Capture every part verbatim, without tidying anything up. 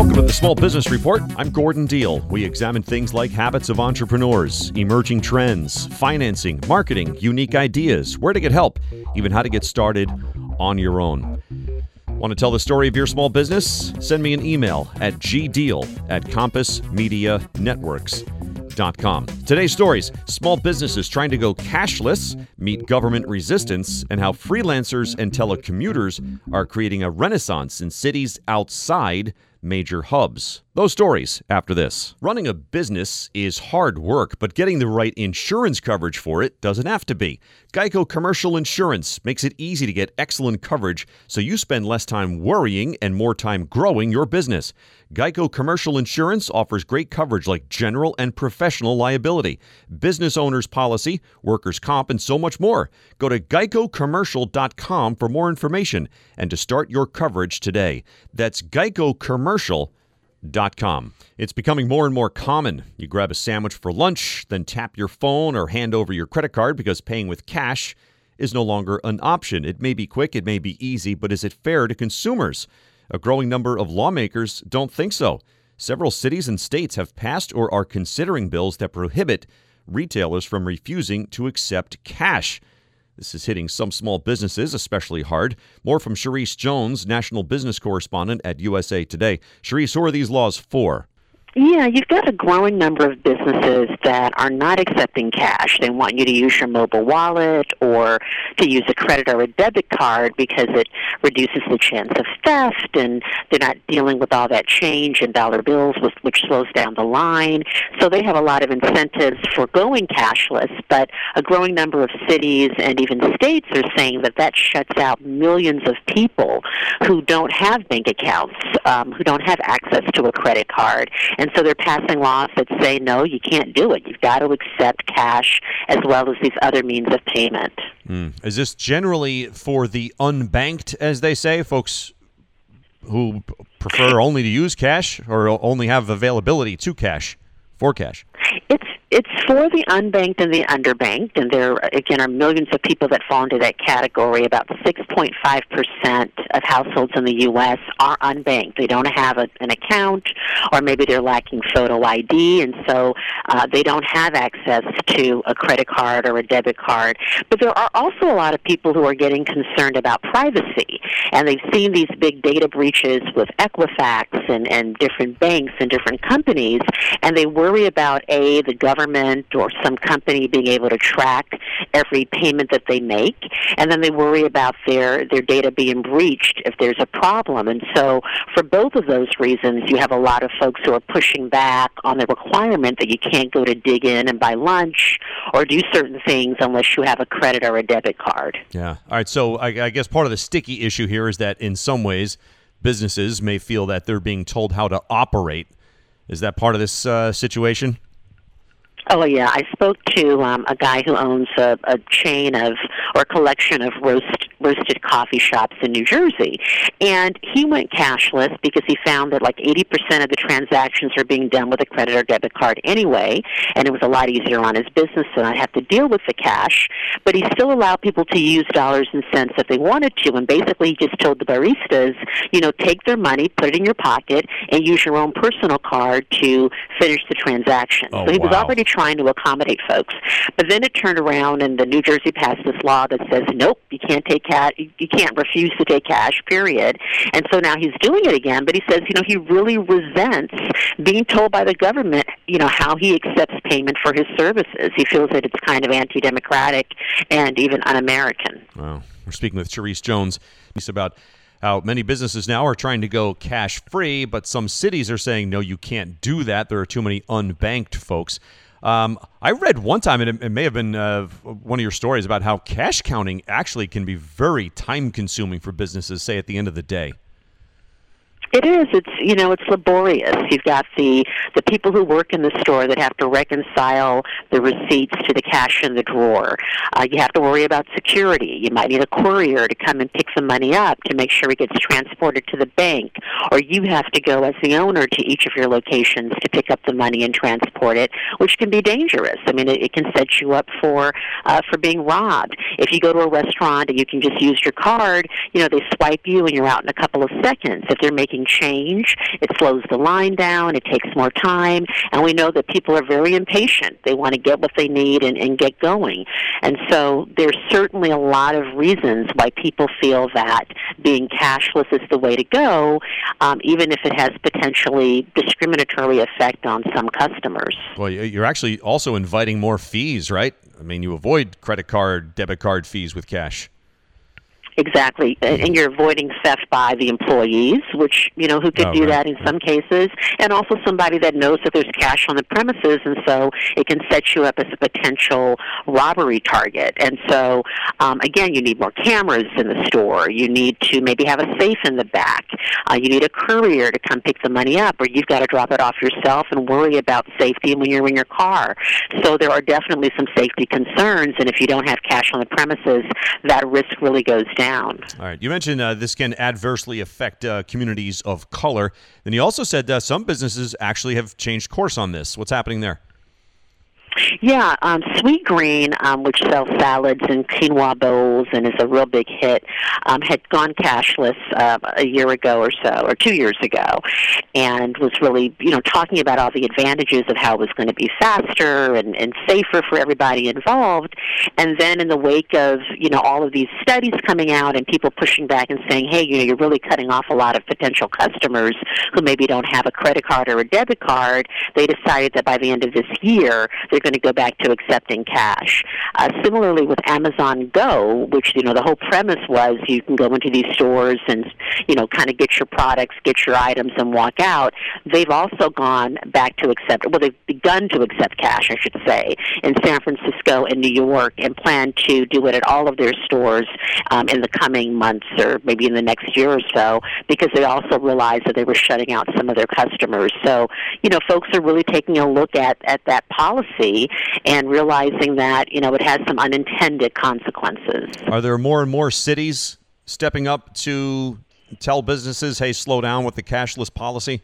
Welcome to the Small Business Report. I'm Gordon Deal. We examine things like habits of entrepreneurs, emerging trends, financing, marketing, unique ideas, where to get help, even how to get started on your own. Want to tell the story of your small business? Send me an email at gdeal at compass media networks dot com. Today's stories: small businesses trying to go cashless, meet government resistance, and how freelancers and telecommuters are creating a renaissance in cities outside major hubs. Those stories after this. Running a business is hard work, but getting the right insurance coverage for it doesn't have to be. Geico Commercial Insurance makes it easy to get excellent coverage so you spend less time worrying and more time growing your business. Geico Commercial Insurance offers great coverage like general and professional liability, business owner's policy, workers' comp, and so much more. Go to geico commercial dot com for more information and to start your coverage today. That's geico commercial dot com. It's becoming more and more common. You grab a sandwich for lunch, then tap your phone or hand over your credit card because paying with cash is no longer an option. It may be quick, it may be easy, but is it fair to consumers? A growing number of lawmakers don't think so. Several cities and states have passed or are considering bills that prohibit retailers from refusing to accept cash. This is hitting some small businesses especially hard. More from Cherise Jones, national business correspondent at U S A Today. Cherise, who are these laws for? Yeah, you've got a growing number of businesses that are not accepting cash. They want you to use your mobile wallet or to use a credit or a debit card because it reduces the chance of theft, and they're not dealing with all that change and dollar bills, which slows down the line. So they have a lot of incentives for going cashless, but a growing number of cities and even states are saying that that shuts out millions of people who don't have bank accounts, um, who don't have access to a credit card. And so they're passing laws that say, no, you can't do it. You've got to accept cash as well as these other means of payment. Mm. Is this generally for the unbanked, as they say, folks who prefer only to use cash or only have availability to cash, for cash? It's It's for the unbanked and the underbanked, and there, again, are millions of people that fall into that category. About six point five percent of households in the U S are unbanked. They don't have a, an account, or maybe they're lacking photo I D, and so uh, they don't have access to a credit card or a debit card. But there are also a lot of people who are getting concerned about privacy, and they've seen these big data breaches with Equifax and, and different banks and different companies, and they worry about, A, the government or some company being able to track every payment that they make, and then they worry about their, their data being breached if there's a problem. And so for both of those reasons, you have a lot of folks who are pushing back on the requirement that you can't go to dig in and buy lunch or do certain things unless you have a credit or a debit card. Yeah. All right. So I, I guess part of the sticky issue here is that in some ways, businesses may feel that they're being told how to operate. Is that part of this uh, situation? Oh, yeah. I spoke to um, a guy who owns a, a chain of, or a collection of roast, roasted coffee shops in New Jersey. And he went cashless because he found that like eighty percent of the transactions are being done with a credit or debit card anyway, and it was a lot easier on his business to not have to deal with the cash. But he still allowed people to use dollars and cents if they wanted to, and basically he just told the baristas, you know, take their money, put it in your pocket, and use your own personal card to finish the transaction. Oh, so he was wow. already trying to accommodate folks. But then it turned around, and the New Jersey passed this law that says, nope, you can't take cash, you can't refuse to take cash, period. And so now he's doing it again, but he says, you know, he really resents being told by the government, you know, how he accepts payment for his services. He feels that it's kind of anti-democratic and even un-American. Wow. We're speaking with Cherise Jones. It's about how many businesses now are trying to go cash-free, but some cities are saying, no, you can't do that. There are too many unbanked folks. Um, I read one time, and it, it may have been uh, one of your stories, about how cash counting actually can be very time-consuming for businesses, say, at the end of the day. It is. It's, you know, it's laborious. You've got the the people who work in the store that have to reconcile the receipts to the cash in the drawer. Uh, you have to worry about security. You might need a courier to come and pick the money up to make sure it gets transported to the bank. Or you have to go as the owner to each of your locations to pick up the money and transport it, which can be dangerous. I mean, it, it can set you up for uh, for being robbed. If you go to a restaurant and you can just use your card, you know, they swipe you and you're out in a couple of seconds. If they're making accepting change. It slows the line down. It takes more time. And we know that people are very impatient. They want to get what they need and, and get going. And so there's certainly a lot of reasons why people feel that being cashless is the way to go, um, even if it has potentially discriminatory effect on some customers. Well, you're actually also inviting more fees, right? I mean, you avoid credit card, debit card fees with cash. Exactly, and you're avoiding theft by the employees, which, you know, who could oh, do right. that in some cases, and also somebody that knows that there's cash on the premises, and so it can set you up as a potential robbery target. And so, um, again, you need more cameras in the store. You need to maybe have a safe in the back. Uh, you need a courier to come pick the money up, or you've got to drop it off yourself and worry about safety when you're in your car. So there are definitely some safety concerns, and if you don't have cash on the premises, that risk really goes down. Down. All right. You mentioned uh, this can adversely affect uh, communities of color. Then you also said uh, some businesses actually have changed course on this. What's happening there? Yeah, um, Sweet Green, um, which sells salads and quinoa bowls and is a real big hit, um, had gone cashless uh, a year ago or so, or two years ago, and was really, you know, talking about all the advantages of how it was going to be faster and, and safer for everybody involved. And then in the wake of, you know, all of these studies coming out and people pushing back and saying, hey, you know, you're really cutting off a lot of potential customers who maybe don't have a credit card or a debit card, they decided that by the end of this year, they're going to go back to accepting cash. Uh, similarly with Amazon Go, which, you know, the whole premise was you can go into these stores and, you know, kind of get your products, get your items, and walk out. They've also gone back to accept, well, they've begun to accept cash, I should say, in San Francisco and New York, and plan to do it at all of their stores um, in the coming months or maybe in the next year or so, because they also realized that they were shutting out some of their customers. So, you know, folks are really taking a look at, at that policy and realizing that, you know, it has some unintended consequences. Are there more and more cities stepping up to tell businesses, hey, slow down with the cashless policy?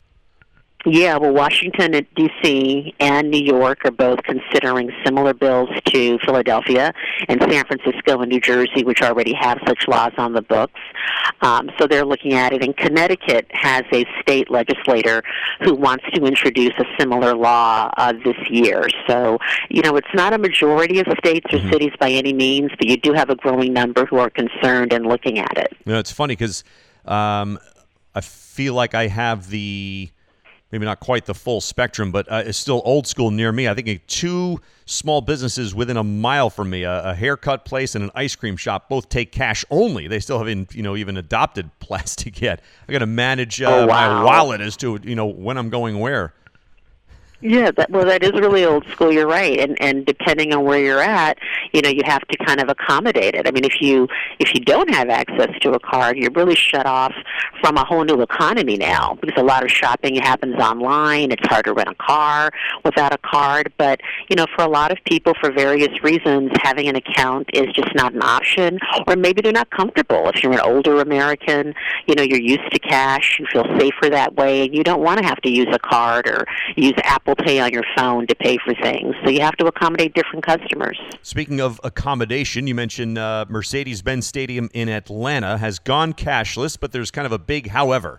Yeah, well, Washington, D C and New York are both considering similar bills to Philadelphia, and San Francisco and New Jersey, which already have such laws on the books. Um, so they're looking at it. And Connecticut has a state legislator who wants to introduce a similar law uh, this year. So, you know, it's not a majority of states or mm-hmm. cities by any means, but you do have a growing number who are concerned and looking at it. You know, it's funny because um, I feel like I have the... maybe not quite the full spectrum, but uh, it's still old school near me. I think two small businesses within a mile from me, a, a haircut place and an ice cream shop, both take cash only. They still haven't, you know, even adopted plastic yet. I got to manage uh, oh, wow. my wallet as to, you know, when I'm going where. Yeah, that, well, that is really old school. You're right, and and depending on where you're at, you know, you have to kind of accommodate it. I mean, if you if you don't have access to a card, you're really shut off from a whole new economy now, because a lot of shopping happens online. It's hard to rent a car without a card. But you know, for a lot of people, for various reasons, having an account is just not an option, or maybe they're not comfortable. If you're an older American, you know, you're used to cash, you feel safer that way, and you don't want to have to use a card or use Apple Pay on your phone to pay for things. So you have to accommodate different customers. Speaking of accommodation, you mentioned uh, Mercedes-Benz Stadium in Atlanta has gone cashless, but there's kind of a big however.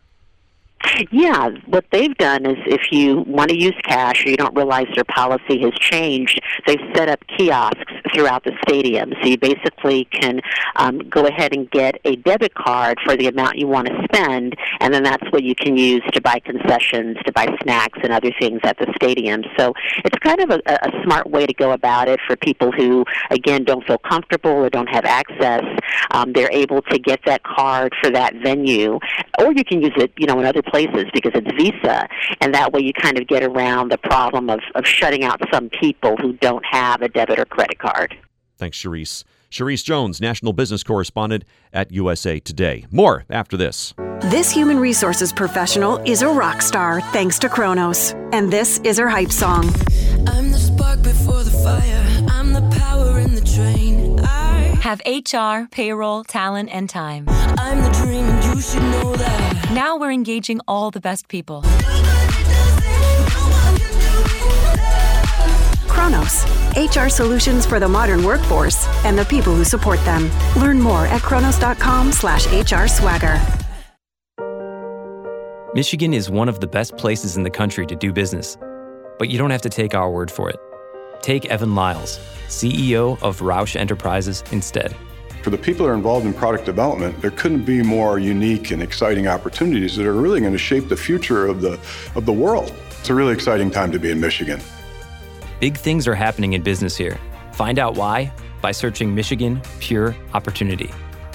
Yeah, what they've done is if you want to use cash or you don't realize their policy has changed, they've set up kiosks throughout the stadium. So you basically can um, go ahead and get a debit card for the amount you want to spend, and then that's what you can use to buy concessions, to buy snacks and other things at the stadium. So it's kind of a, a smart way to go about it for people who, again, don't feel comfortable or don't have access. Um, they're able to get that card for that venue, or you can use it, you know, in other places because it's Visa, and that way you kind of get around the problem of, of shutting out some people who don't have a debit or credit card. Thanks, Charisse. Charisse Jones, national business correspondent at U S A Today. More after this. This human resources professional is a rock star thanks to Kronos, and this is her hype song. I'm the spark before the fire. I'm the power in the train. I have H R, payroll, talent, and time. I'm the dream, and you should know that. Now we're engaging all the best people. Kronos, H R solutions for the modern workforce and the people who support them. Learn more at kronos dot com slash H R swagger. Michigan is one of the best places in the country to do business. But you don't have to take our word for it. Take Evan Lyles, C E O of Roush Enterprises, instead. For the people that are involved in product development, there couldn't be more unique and exciting opportunities that are really going to shape the future of the of the world. It's a really exciting time to be in Michigan. Big things are happening in business here. Find out why by searching Michigan Pure Opportunity.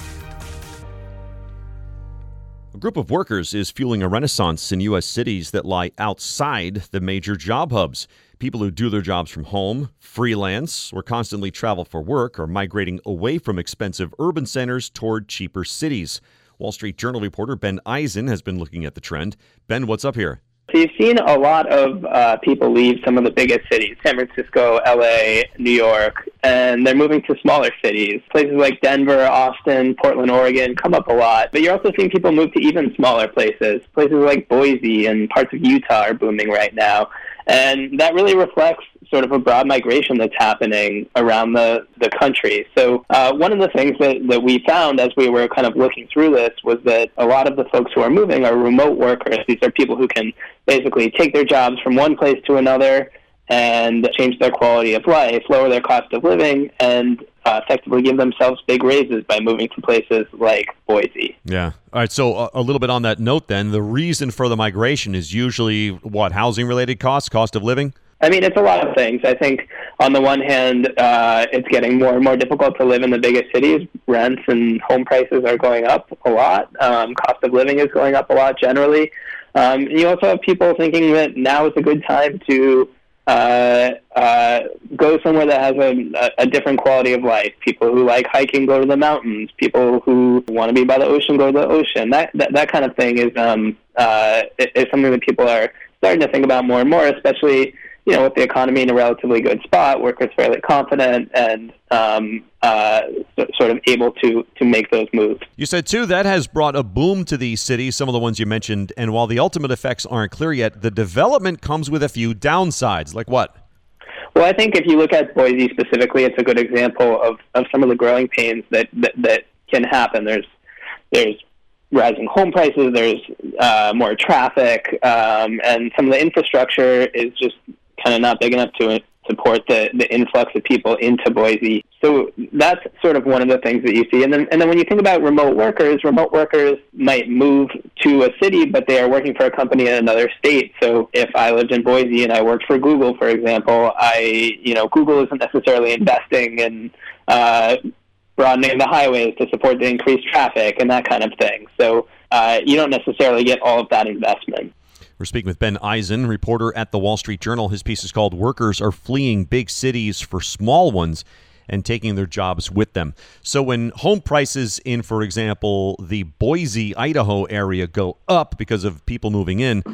A group of workers is fueling a renaissance in U S cities that lie outside the major job hubs. People who do their jobs from home, freelance, or constantly travel for work are migrating away from expensive urban centers toward cheaper cities. Wall Street Journal reporter Ben Eisen has been looking at the trend. Ben, what's up here? So you've seen a lot of uh, people leave some of the biggest cities, San Francisco, L A, New York, and they're moving to smaller cities. Places like Denver, Austin, Portland, Oregon come up a lot. But you're also seeing people move to even smaller places. Places like Boise and parts of Utah are booming right now. And that really reflects sort of a broad migration that's happening around the, the country. So uh, one of the things that, that we found as we were kind of looking through this was that a lot of the folks who are moving are remote workers. These are people who can basically take their jobs from one place to another and change their quality of life, lower their cost of living, and uh, effectively give themselves big raises by moving to places like Boise. Yeah. All right. So uh, a little bit on that note then, the reason for the migration is usually what, housing-related costs, cost of living? I mean, it's a lot of things. I think on the one hand, uh, it's getting more and more difficult to live in the biggest cities. Rents and home prices are going up a lot. Um, cost of living is going up a lot generally. Um, and you also have people thinking that now is a good time to uh, uh, go somewhere that has a, a different quality of life. People who like hiking go to the mountains. People who want to be by the ocean go to the ocean. That that, that kind of thing is um, uh, is something that people are starting to think about more and more, especially, you know, with the economy in a relatively good spot, workers fairly confident and um, uh, sort of able to to make those moves. You said, too, that has brought a boom to these cities, some of the ones you mentioned, and while the ultimate effects aren't clear yet, the development comes with a few downsides. Like what? Well, I think if you look at Boise specifically, it's a good example of, of some of the growing pains that, that, that can happen. There's there's rising home prices, there's uh, more traffic, um, and some of the infrastructure is just kind of not big enough to support the, the influx of people into Boise. So that's sort of one of the things that you see. And then and then when you think about remote workers, remote workers might move to a city, but they are working for a company in another state. So if I lived in Boise and I worked for Google, for example, I, you know, Google isn't necessarily investing in uh, broadening the highways to support the increased traffic and that kind of thing. So uh, you don't necessarily get all of that investment. We're speaking with Ben Eisen, reporter at the Wall Street Journal. His piece is called Workers Are Fleeing Big Cities for Small Ones and Taking Their Jobs with Them. So when home prices in, for example, the Boise, Idaho area go up because of people moving in,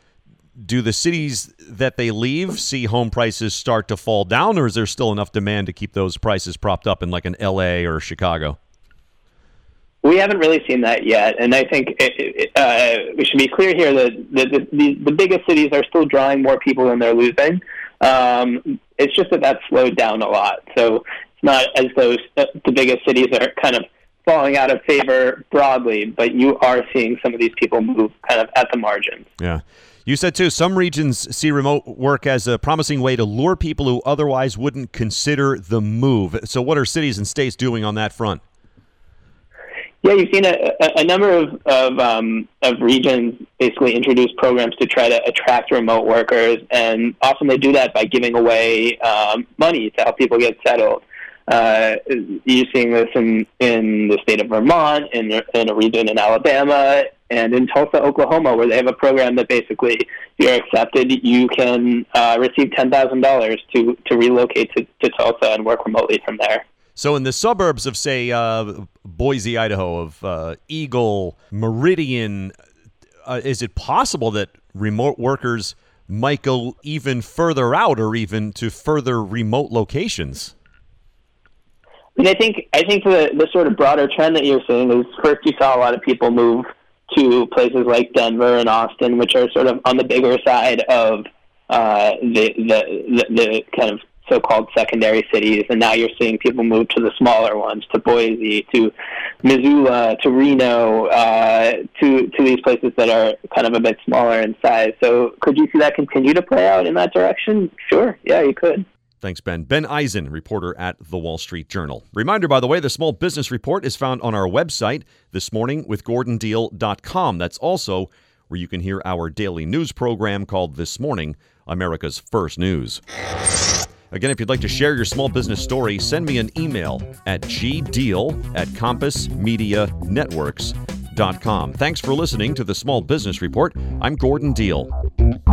do the cities that they leave see home prices start to fall down, or is there still enough demand to keep those prices propped up in like an L A or Chicago? We haven't really seen that yet, and I think it, it, uh, we should be clear here that the, the, the, the biggest cities are still drawing more people than they're losing. Um, it's just that that's slowed down a lot. So it's not as though the biggest cities are kind of falling out of favor broadly, but you are seeing some of these people move kind of at the margins. Yeah. You said, too, some regions see remote work as a promising way to lure people who otherwise wouldn't consider the move. So what are cities and states doing on that front? Yeah, you've seen a, a number of of, um, of regions basically introduce programs to try to attract remote workers, and often they do that by giving away um, money to help people get settled. Uh, you're seeing this in, in the state of Vermont, in, in a region in Alabama, and in Tulsa, Oklahoma, where they have a program that basically, if you're accepted, you can uh, receive ten thousand dollars to, to relocate to, to Tulsa and work remotely from there. So in the suburbs of, say, uh, Boise, Idaho, of uh, Eagle, Meridian, uh, is it possible that remote workers might go even further out or even to further remote locations? I mean, I think I think the, the sort of broader trend that you're seeing is, first you saw a lot of people move to places like Denver and Austin, which are sort of on the bigger side of uh, the, the, the the kind of so-called secondary cities, and now you're seeing people move to the smaller ones, to Boise, to Missoula, to Reno, uh, to to these places that are kind of a bit smaller in size. So could you see that continue to play out in that direction? Sure, yeah, you could. Thanks, Ben. Ben Eisen, reporter at The Wall Street Journal. Reminder, by the way, the Small Business Report is found on our website, this morning with gordon deal dot com. That's also where you can hear our daily news program called This Morning, America's First News. Again, if you'd like to share your small business story, send me an email at gdeal at compass media networks dot com. Thanks for listening to the Small Business Report. I'm Gordon Deal.